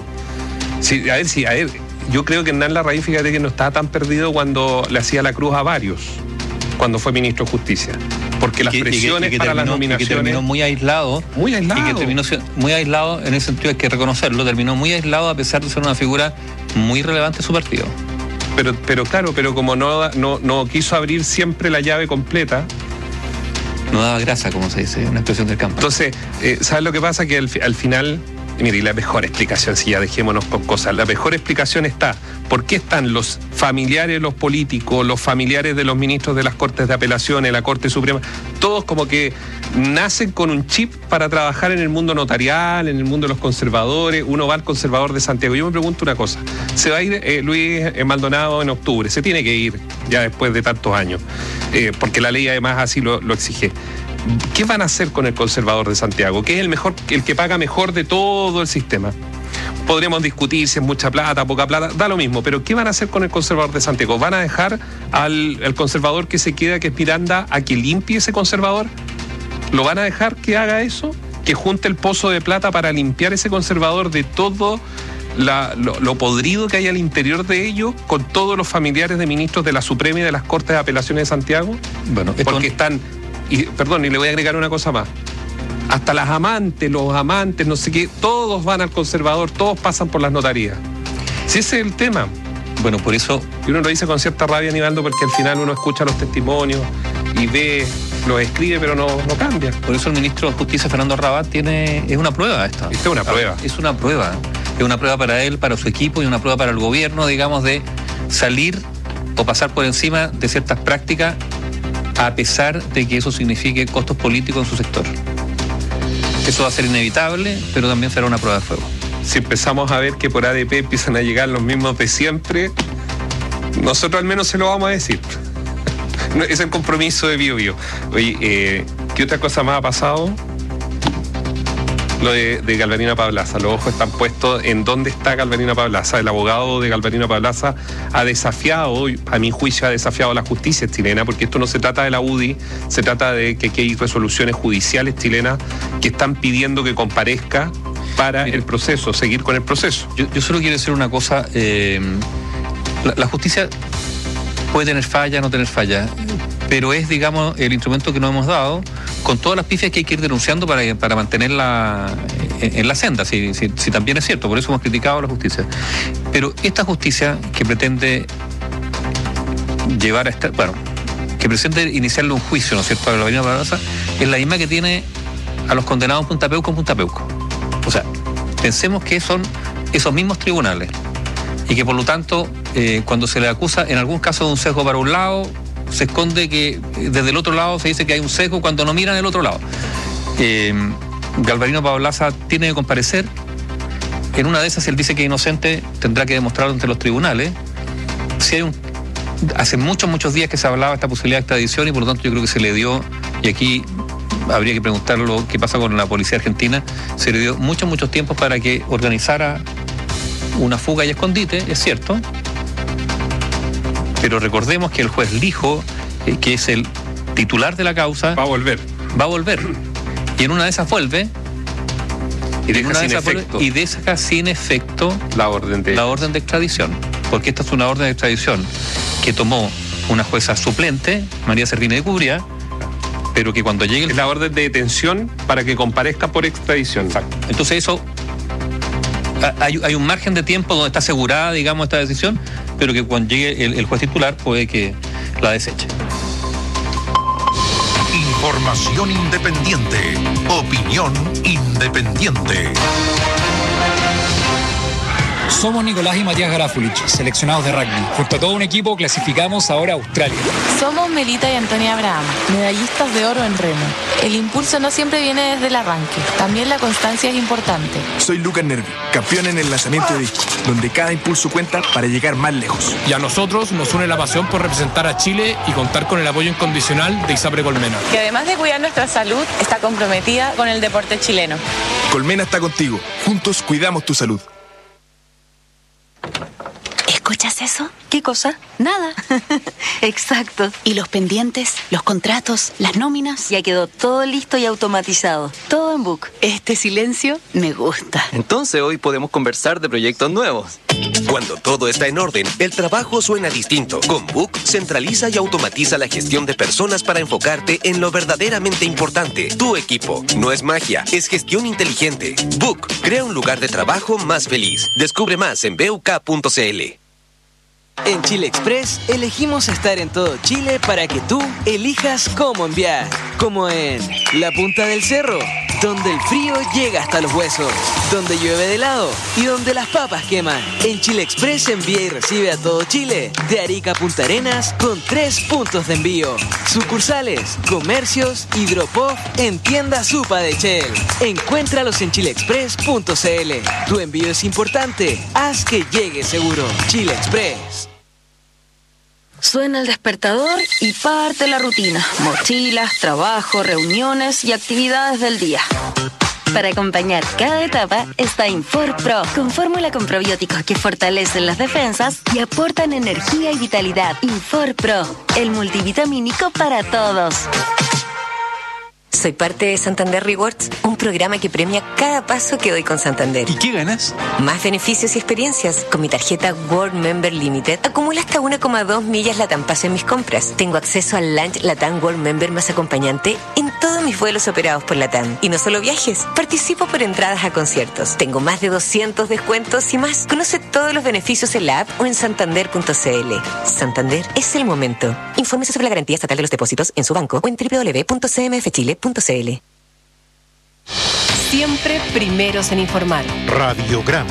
Yo creo que Hernán Larraín, fíjate que no estaba tan perdido cuando le hacía la cruz a varios. cuando fue ministro de Justicia. Porque las presiones para las nominaciones... Que terminó muy aislado. Muy aislado. Y que terminó muy aislado, en ese sentido hay que reconocerlo, terminó muy aislado a pesar de ser una figura muy relevante de su partido. Pero claro, como no quiso abrir siempre la llave completa... No daba grasa, como se dice, una expresión del campo. Entonces, ¿sabes lo que pasa? Que al final... Mire, y la mejor explicación, si ya dejémonos con cosas, la mejor explicación está, ¿por qué están los familiares de los políticos, los familiares de los ministros de las Cortes de Apelaciones, la Corte Suprema, todos como que nacen con un chip para trabajar en el mundo notarial, en el mundo de los conservadores? Uno va al conservador de Santiago. Yo me pregunto una cosa, se va a ir Luis Maldonado en octubre, se tiene que ir ya después de tantos años, porque la ley además así lo exige. ¿Qué van a hacer con el conservador de Santiago? Que es el que paga mejor de todo el sistema. Podríamos discutir si es mucha plata, poca plata, da lo mismo, pero ¿qué van a hacer con el conservador de Santiago? ¿Van a dejar al conservador que se queda, que es Miranda, a que limpie ese conservador? ¿Lo van a dejar que haga eso? ¿Que junte el pozo de plata para limpiar ese conservador de todo lo podrido que hay al interior de ellos, con todos los familiares de ministros de la Suprema y de las Cortes de Apelaciones de Santiago? Bueno, porque están... Y le voy a agregar una cosa más. Hasta las amantes, los amantes, no sé qué, todos van al conservador, todos pasan por las notarías. Si ese es el tema. Bueno, por eso... Y uno lo dice con cierta rabia, Nivaldo, porque al final uno escucha los testimonios y ve, los escribe, pero no cambia. Por eso el ministro de Justicia, Fernando Rabat, es una prueba esta. Esta es una prueba. Es una prueba. Es una prueba para él, para su equipo y una prueba para el gobierno, digamos, de salir o pasar por encima de ciertas prácticas a pesar de que eso signifique costos políticos en su sector. Eso va a ser inevitable, pero también será una prueba de fuego. Si empezamos a ver que por ADP empiezan a llegar los mismos de siempre, nosotros al menos se lo vamos a decir. Es el compromiso de Bio. Oye, ¿qué otra cosa más ha pasado? Lo de Galvarino Pablaza. Los ojos están puestos en dónde está Galvarino Pablaza. El abogado de Galvarino Pablaza ha desafiado, a mi juicio, ha desafiado a la justicia chilena, porque esto no se trata de la UDI, se trata de que hay resoluciones judiciales chilenas que están pidiendo que comparezca para el proceso, seguir con el proceso. Yo solo quiero decir una cosa. La justicia puede tener falla, no tener falla, pero es, digamos, el instrumento que nos hemos dado con todas las pifias que hay que ir denunciando para mantenerla en la senda, si también es cierto, por eso hemos criticado a la justicia. Pero esta justicia que pretende que pretende iniciarle un juicio, ¿no es cierto?, a Galvarino Pablaza, es la misma que tiene a los condenados en Punta Peuco. O sea, pensemos que son esos mismos tribunales y que por lo tanto, cuando se le acusa en algún caso de un sesgo para un lado, se esconde que desde el otro lado se dice que hay un sesgo cuando no miran el otro lado. Galvarino Pablaza tiene que comparecer. En una de esas, si él dice que es inocente, tendrá que demostrarlo ante los tribunales. Hace muchos días que se hablaba de esta posibilidad de extradición y por lo tanto yo creo que se le dio, y aquí habría que preguntarlo qué pasa con la policía argentina, se le dio muchos tiempos para que organizara una fuga y escondite, es cierto. Pero recordemos que el juez Lijo, que es el titular de la causa, va a volver. Y en una de esas vuelve y deja sin efecto la orden de extradición. Porque esta es una orden de extradición que tomó una jueza suplente, María Servini de Cubría, pero que cuando llegue... Es la orden de detención para que comparezca por extradición. Exacto. Entonces eso... Hay un margen de tiempo donde está asegurada, digamos, esta decisión, pero que cuando llegue el juez titular puede que la deseche. Información independiente. Opinión independiente. Somos Nicolás y Matías Garafulich, seleccionados de rugby. Junto a todo un equipo clasificamos ahora a Australia. Somos Melita y Antonia Abraham, medallistas de oro en remo. El impulso no siempre viene desde el arranque, también la constancia es importante. Soy Lucas Nervi, campeón en el lanzamiento de disco, donde cada impulso cuenta para llegar más lejos. Y a nosotros nos une la pasión por representar a Chile y contar con el apoyo incondicional de ISAPRE Colmena. Que además de cuidar nuestra salud, está comprometida con el deporte chileno. Colmena está contigo, juntos cuidamos tu salud. ¿Escuchas eso? ¿Qué cosa? Nada. Exacto. ¿Y los pendientes, los contratos, las nóminas? Ya quedó todo listo y automatizado. Todo en Book. Este silencio me gusta. Entonces hoy podemos conversar de proyectos nuevos. Cuando todo está en orden, el trabajo suena distinto. Con Book, centraliza y automatiza la gestión de personas para enfocarte en lo verdaderamente importante. Tu equipo. No es magia, es gestión inteligente. Book, crea un lugar de trabajo más feliz. Descubre más en buk.cl. En Chile Express elegimos estar en todo Chile para que tú elijas cómo enviar. Como en la punta del cerro, donde el frío llega hasta los huesos, donde llueve de helado y donde las papas queman. En Chile Express envía y recibe a todo Chile, de Arica a Punta Arenas, con 3 puntos de envío. Sucursales, comercios y drop-off en tienda Supa de Shell. Encuéntralos en chileexpress.cl. Tu envío es importante, haz que llegue seguro. Chile Express. Suena el despertador y parte la rutina. Mochilas, trabajo, reuniones y actividades del día. Para acompañar cada etapa está Infor Pro, con fórmula con probióticos que fortalecen las defensas y aportan energía y vitalidad. Infor Pro, el multivitamínico para todos. Soy parte de Santander Rewards, un programa que premia cada paso que doy con Santander. ¿Y qué ganas? Más beneficios y experiencias. Con mi tarjeta World Member Limited acumulo hasta 1,2 millas Latam Pass en mis compras. Tengo acceso al Lunch Latam World Member más acompañante en todos mis vuelos operados por Latam. Y no solo viajes, participo por entradas a conciertos. Tengo más de 200 descuentos y más. Conoce todos los beneficios en la app o en santander.cl. Santander es el momento. Infórmese sobre la garantía estatal de los depósitos en su banco o en www.cmfchile.cl. Siempre primeros en informar. Radiograma.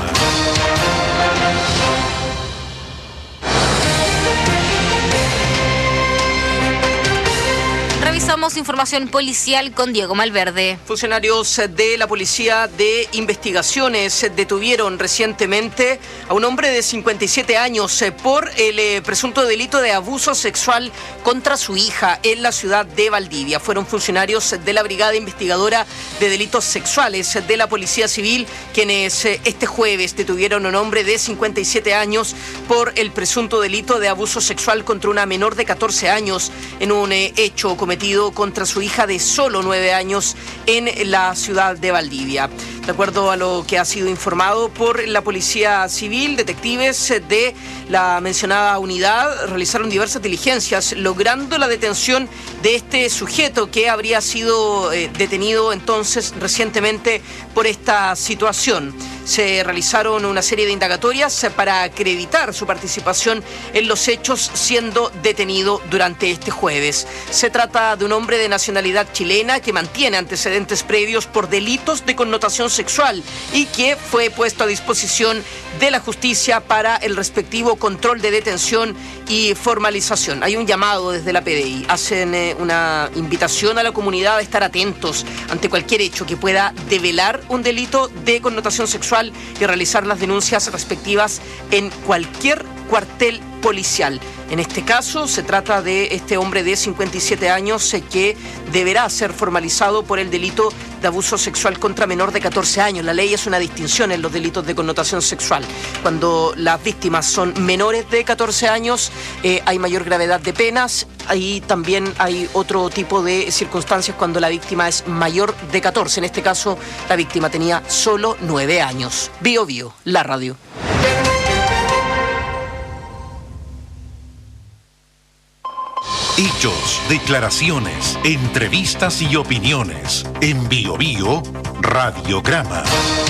Revisamos información policial con Diego Malverde. Funcionarios de la Policía de Investigaciones detuvieron recientemente a un hombre de 57 años por el presunto delito de abuso sexual contra su hija en la ciudad de Valdivia. Fueron funcionarios de la Brigada Investigadora de Delitos Sexuales de la Policía Civil quienes este jueves detuvieron a un hombre de 57 años por el presunto delito de abuso sexual contra una menor de 14 años en un hecho cometido contra su hija de solo 9 años en la ciudad de Valdivia. De acuerdo a lo que ha sido informado por la Policía Civil, detectives de la mencionada unidad realizaron diversas diligencias, logrando la detención de este sujeto que habría sido detenido entonces recientemente por esta situación. Se realizaron una serie de indagatorias para acreditar su participación en los hechos, siendo detenido durante este jueves. Se trata de un hombre de nacionalidad chilena que mantiene antecedentes previos por delitos de connotación sexual y que fue puesto a disposición de la justicia para el respectivo control de detención y formalización. Hay un llamado desde la PDI, hacen una invitación a la comunidad a estar atentos ante cualquier hecho que pueda develar un delito de connotación sexual y realizar las denuncias respectivas en cualquier cuartel policial. En este caso se trata de este hombre de 57 años que deberá ser formalizado por el delito de abuso sexual contra menor de 14 años. La ley es una distinción en los delitos de connotación sexual. Cuando las víctimas son menores de 14 años hay mayor gravedad de penas. Ahí también hay otro tipo de circunstancias cuando la víctima es mayor de 14. En este caso la víctima tenía solo 9 años. Bio Bio, la radio. Hechos, declaraciones, entrevistas y opiniones. En Bio Bio, Radiograma.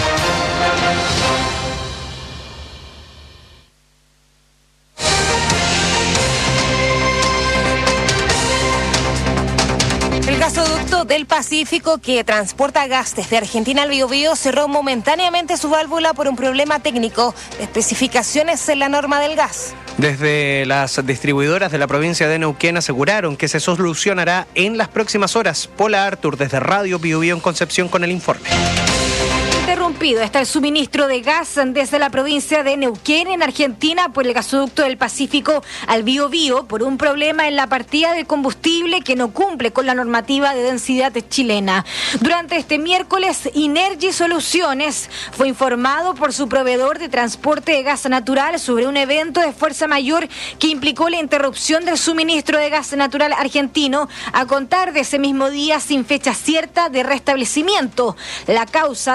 El gasoducto del Pacífico que transporta gas desde Argentina al Biobío cerró momentáneamente su válvula por un problema técnico de especificaciones en la norma del gas. Desde las distribuidoras de la provincia de Neuquén aseguraron que se solucionará en las próximas horas. Pola Artur desde Radio Biobío en Concepción con el informe. Interrumpido está el suministro de gas desde la provincia de Neuquén en Argentina por el gasoducto del Pacífico al Biobío por un problema en la partida de combustible que no cumple con la normativa de densidad chilena. Durante este miércoles, Inergy Soluciones fue informado por su proveedor de transporte de gas natural sobre un evento de fuerza mayor que implicó la interrupción del suministro de gas natural argentino a contar de ese mismo día sin fecha cierta de restablecimiento. La causa de esta situación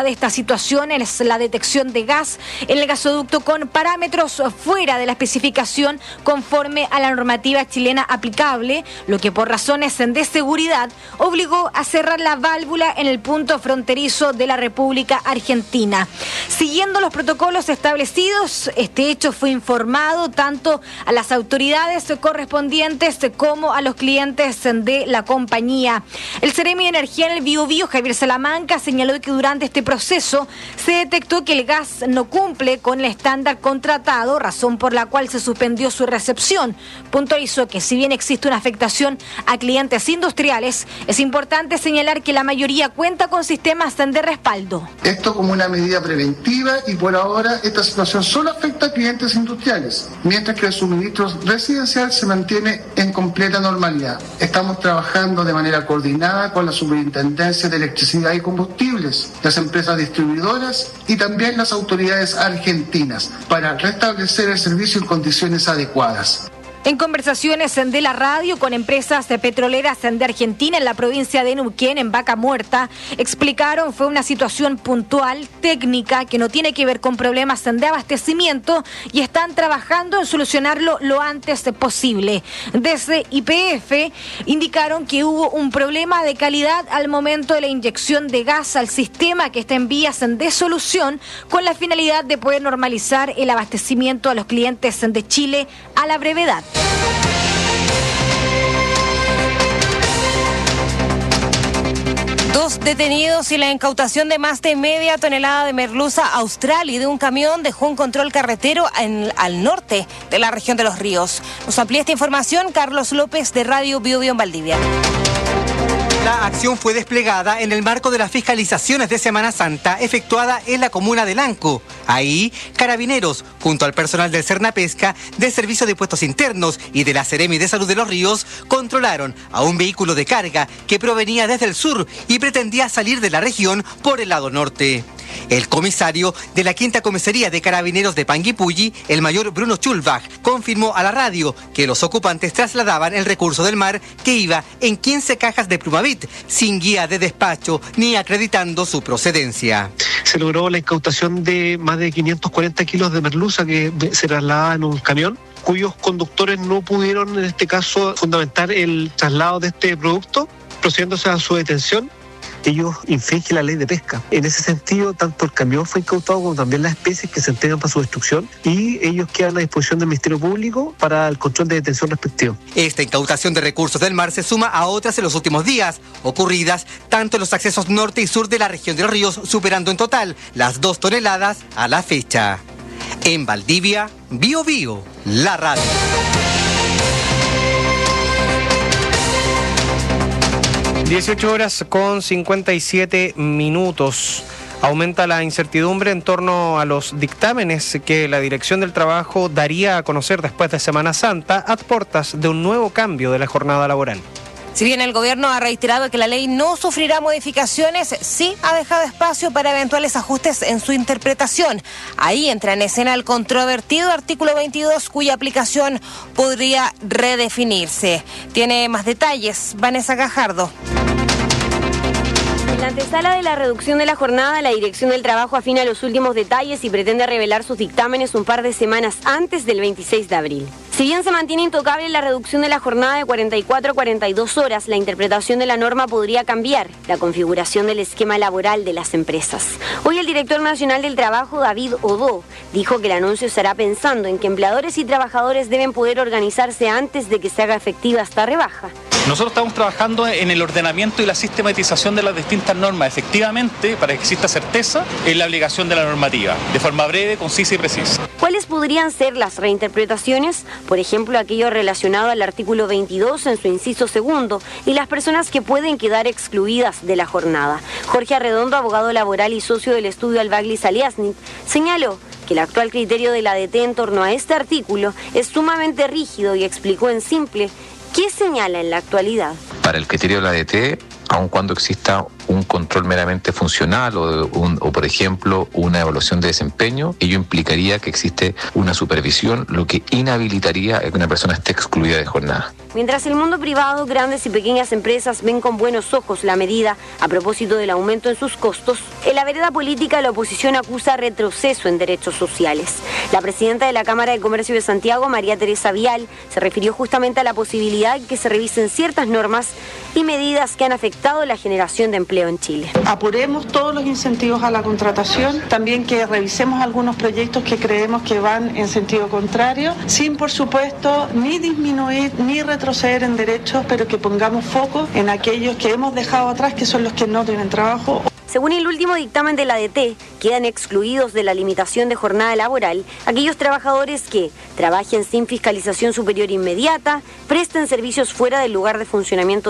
situación es la detección de gas en el gasoducto con parámetros fuera de la especificación conforme a la normativa chilena aplicable, lo que por razones de seguridad obligó a cerrar la válvula en el punto fronterizo de la República Argentina. Siguiendo los protocolos establecidos, este hecho fue informado tanto a las autoridades correspondientes como a los clientes de la compañía. El Seremi de Energía en el Biobío, Javier Salamanca, señaló que durante este proceso se detectó que el gas no cumple con el estándar contratado, razón por la cual se suspendió su recepción. Puntualizó que si bien existe una afectación a clientes industriales, es importante señalar que la mayoría cuenta con sistemas de respaldo. Esto como una medida preventiva y por ahora esta situación solo afecta a clientes industriales, mientras que el suministro residencial se mantiene en completa normalidad. Estamos trabajando de manera coordinada con la Superintendencia de Electricidad y Combustibles, las empresas distribuidoras y también las autoridades argentinas para restablecer el servicio en condiciones adecuadas. En conversaciones de la radio con empresas petroleras de Argentina en la provincia de Neuquén, en Vaca Muerta, explicaron fue una situación puntual, técnica, que no tiene que ver con problemas de abastecimiento y están trabajando en solucionarlo lo antes posible. Desde YPF indicaron que hubo un problema de calidad al momento de la inyección de gas al sistema que está en vías de solución con la finalidad de poder normalizar el abastecimiento a los clientes de Chile a la brevedad. 2 detenidos y la incautación de más de media tonelada de merluza austral y de un camión dejó un control carretero al norte de la región de Los Ríos. Nos amplía esta información Carlos López de Radio Biobío en Valdivia. La acción fue desplegada en el marco de las fiscalizaciones de Semana Santa efectuada en la comuna de Lanco. Ahí, carabineros, junto al personal del Cernapesca, del Servicio de Puestos Internos y de la Seremi de Salud de Los Ríos, controlaron a un vehículo de carga que provenía desde el sur y pretendía salir de la región por el lado norte. El comisario de la Quinta Comisaría de Carabineros de Panguipulli, el mayor Bruno Schulbach, confirmó a la radio que los ocupantes trasladaban el recurso del mar que iba en 15 cajas de Plumavit, sin guía de despacho ni acreditando su procedencia. Se logró la incautación de más de 540 kilos de merluza que se trasladaba en un camión, cuyos conductores no pudieron, en este caso, fundamentar el traslado de este producto, procediéndose a su detención. Ellos infringen la ley de pesca. En ese sentido, tanto el camión fue incautado como también las especies que se entregan para su destrucción y ellos quedan a disposición del Ministerio Público para el control de detención respectivo. Esta incautación de recursos del mar se suma a otras en los últimos días, ocurridas tanto en los accesos norte y sur de la región de Los Ríos, superando en total las 2 toneladas a la fecha. En Valdivia, Biobío, la radio. 18 horas con 57 minutos. Aumenta la incertidumbre en torno a los dictámenes que la Dirección del Trabajo daría a conocer después de Semana Santa a puertas de un nuevo cambio de la jornada laboral. Si bien el gobierno ha reiterado que la ley no sufrirá modificaciones, sí ha dejado espacio para eventuales ajustes en su interpretación. Ahí entra en escena el controvertido artículo 22, cuya aplicación podría redefinirse. Tiene más detalles Vanessa Gajardo. En la antesala de la reducción de la jornada, la Dirección del Trabajo afina los últimos detalles y pretende revelar sus dictámenes un par de semanas antes del 26 de abril. Si bien se mantiene intocable la reducción de la jornada de 44 a 42 horas, la interpretación de la norma podría cambiar la configuración del esquema laboral de las empresas. Hoy el director nacional del Trabajo, David Odó, dijo que el anuncio se hará pensando en que empleadores y trabajadores deben poder organizarse antes de que se haga efectiva esta rebaja. Nosotros estamos trabajando en el ordenamiento y la sistematización de las distintas normas, efectivamente, para que exista certeza en la aplicación de la normativa, de forma breve, concisa y precisa. ¿Cuáles podrían ser las reinterpretaciones? Por ejemplo, aquello relacionado al artículo 22 en su inciso segundo y las personas que pueden quedar excluidas de la jornada. Jorge Arredondo, abogado laboral y socio del estudio Albagli-Saliasnik, señaló que el actual criterio de la ADT en torno a este artículo es sumamente rígido y explicó en simple qué señala en la actualidad. Para el criterio de la ADT, aun cuando exista un control meramente funcional o por ejemplo, una evaluación de desempeño, ello implicaría que existe una supervisión, lo que inhabilitaría a que una persona esté excluida de jornada. Mientras el mundo privado, grandes y pequeñas empresas ven con buenos ojos la medida a propósito del aumento en sus costos, en la vereda política la oposición acusa retroceso en derechos sociales. La presidenta de la Cámara de Comercio de Santiago, María Teresa Vial, se refirió justamente a la posibilidad de que se revisen ciertas normas y medidas que han afectado la generación de empleo en Chile. Apuremos todos los incentivos a la contratación, también que revisemos algunos proyectos que creemos que van en sentido contrario, sin por supuesto ni disminuir ni retroceder en derechos, pero que pongamos foco en aquellos que hemos dejado atrás, que son los que no tienen trabajo. Según el último dictamen de la ADT, quedan excluidos de la limitación de jornada laboral aquellos trabajadores que trabajen sin fiscalización superior inmediata, presten servicios fuera del lugar de funcionamiento